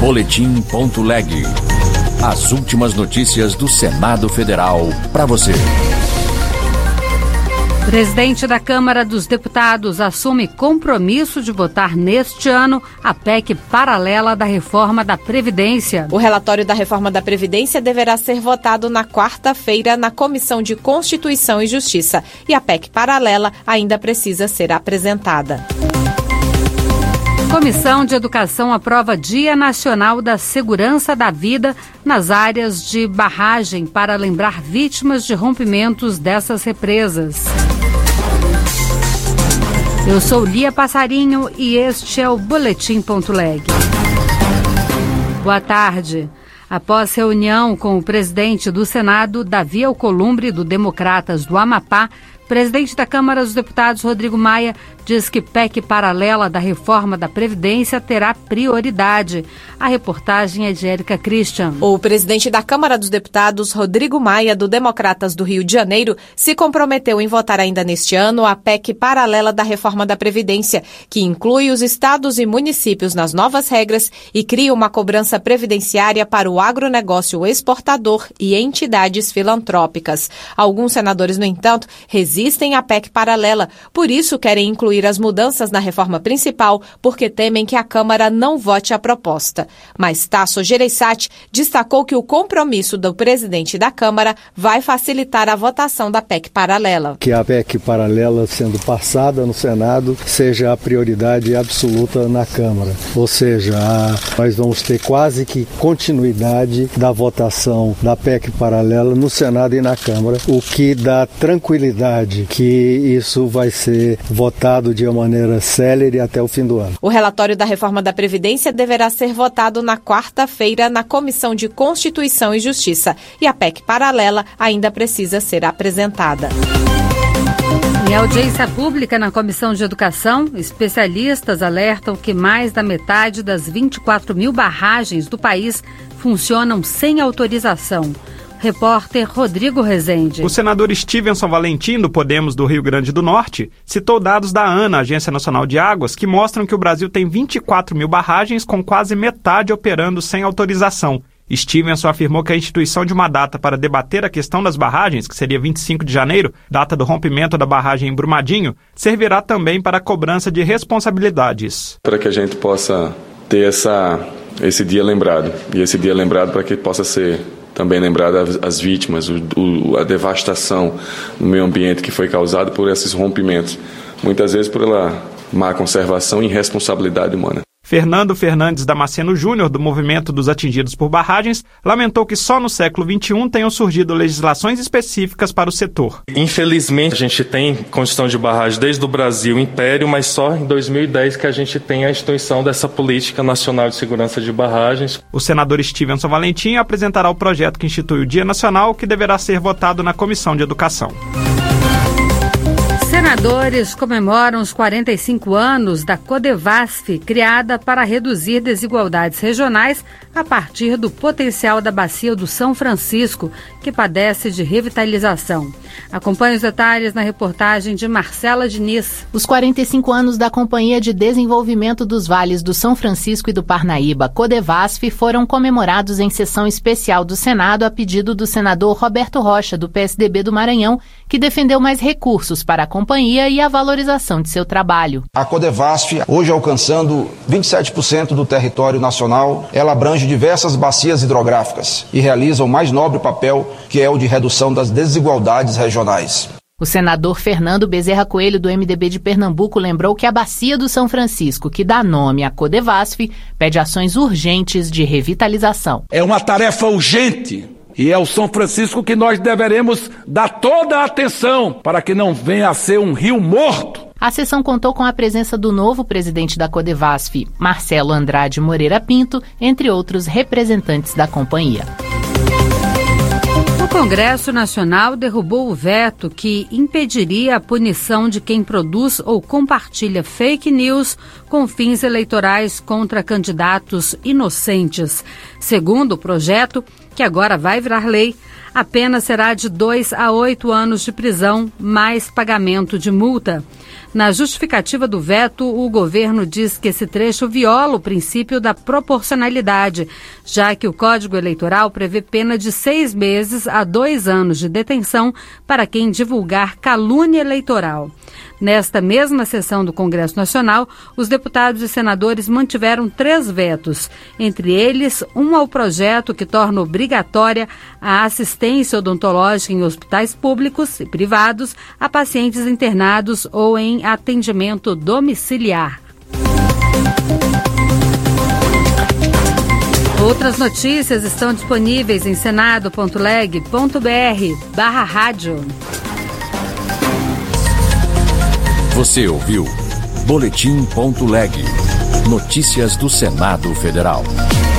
Boletim.leg. As últimas notícias do Senado Federal para você. Presidente da Câmara dos Deputados assume compromisso de votar neste ano a PEC paralela da reforma da Previdência. O relatório da reforma da Previdência deverá ser votado na quarta-feira na Comissão de Constituição e Justiça. E a PEC paralela ainda precisa ser apresentada. Comissão de Educação aprova Dia Nacional da Segurança da Vida nas áreas de barragem para lembrar vítimas de rompimentos dessas represas. Eu sou Lia Passarinho e este é o Boletim.leg. Boa tarde. Após reunião com o presidente do Senado, Davi Alcolumbre, do Democratas do Amapá, presidente da Câmara dos Deputados, Rodrigo Maia, diz que PEC paralela da reforma da Previdência terá prioridade. A reportagem é de Érica Christian. O presidente da Câmara dos Deputados, Rodrigo Maia, do Democratas do Rio de Janeiro, se comprometeu em votar ainda neste ano a PEC paralela da reforma da Previdência, que inclui os estados e municípios nas novas regras e cria uma cobrança previdenciária para o agronegócio exportador e entidades filantrópicas. Alguns senadores, no entanto, resistem à PEC paralela, por isso querem incluir as mudanças na reforma principal, porque temem que a Câmara não vote a proposta. Mas Tasso Gereissati destacou que o compromisso do presidente da Câmara vai facilitar a votação da PEC paralela. Que a PEC paralela, sendo passada no Senado, seja a prioridade absoluta na Câmara. Ou seja, nós vamos ter quase que continuidade da votação da PEC paralela no Senado e na Câmara, o que dá tranquilidade que isso vai ser votado de uma maneira célere até o fim do ano. O relatório da reforma da Previdência deverá ser votado na quarta-feira na Comissão de Constituição e Justiça. E a PEC paralela ainda precisa ser apresentada. Em audiência pública na Comissão de Educação, especialistas alertam que mais da metade das 24 mil barragens do país funcionam sem autorização. Repórter Rodrigo Rezende. O senador Stevenson Valentim, do Podemos do Rio Grande do Norte, citou dados da ANA, Agência Nacional de Águas, que mostram que o Brasil tem 24 mil barragens, com quase metade operando sem autorização. Stevenson afirmou que a instituição de uma data para debater a questão das barragens, que seria 25 de janeiro, data do rompimento da barragem em Brumadinho, servirá também para a cobrança de responsabilidades. Para que a gente possa ter esse dia lembrado, e esse dia lembrado para que possa ser também lembrado as vítimas, a devastação no meio ambiente que foi causada por esses rompimentos, muitas vezes pela má conservação e irresponsabilidade humana. Fernando Fernandes Damasceno Júnior, do Movimento dos Atingidos por Barragens, lamentou que só no século XXI tenham surgido legislações específicas para o setor. Infelizmente, a gente tem construção de barragem desde o Brasil Império, mas só em 2010 que a gente tem a instituição dessa Política Nacional de Segurança de Barragens. O senador Stevenson Valentim apresentará o projeto que institui o Dia Nacional, que deverá ser votado na Comissão de Educação. Senadores comemoram os 45 anos da Codevasf, criada para reduzir desigualdades regionais a partir do potencial da Bacia do São Francisco, que padece de revitalização. Acompanhe os detalhes na reportagem de Marcela Diniz. Os 45 anos da Companhia de Desenvolvimento dos Vales do São Francisco e do Parnaíba, Codevasf, foram comemorados em sessão especial do Senado a pedido do senador Roberto Rocha, do PSDB do Maranhão, que defendeu mais recursos para a companhia e a valorização de seu trabalho. A Codevasf, hoje alcançando 27% do território nacional, ela abrange diversas bacias hidrográficas e realiza o mais nobre papel, que é o de redução das desigualdades regionais. O senador Fernando Bezerra Coelho, do MDB de Pernambuco, lembrou que a Bacia do São Francisco, que dá nome à Codevasf, pede ações urgentes de revitalização. É uma tarefa urgente. E é o São Francisco que nós deveremos dar toda a atenção para que não venha a ser um rio morto. A sessão contou com a presença do novo presidente da Codevasf, Marcelo Andrade Moreira Pinto, entre outros representantes da companhia. O Congresso Nacional derrubou o veto que impediria a punição de quem produz ou compartilha fake news com fins eleitorais contra candidatos inocentes. Segundo o projeto, que agora vai virar lei, a pena será de 2 a 8 anos de prisão, mais pagamento de multa. Na justificativa do veto, o governo diz que esse trecho viola o princípio da proporcionalidade, já que o Código Eleitoral prevê pena de 6 meses a 2 anos de detenção para quem divulgar calúnia eleitoral. Nesta mesma sessão do Congresso Nacional, os deputados e senadores mantiveram 3 vetos, entre eles um ao projeto que torna obrigatória a assistência odontológica em hospitais públicos e privados a pacientes internados ou em atendimento domiciliar. Outras notícias estão disponíveis em senado.leg.br/rádio. Você ouviu Boletim.leg. Notícias do Senado Federal.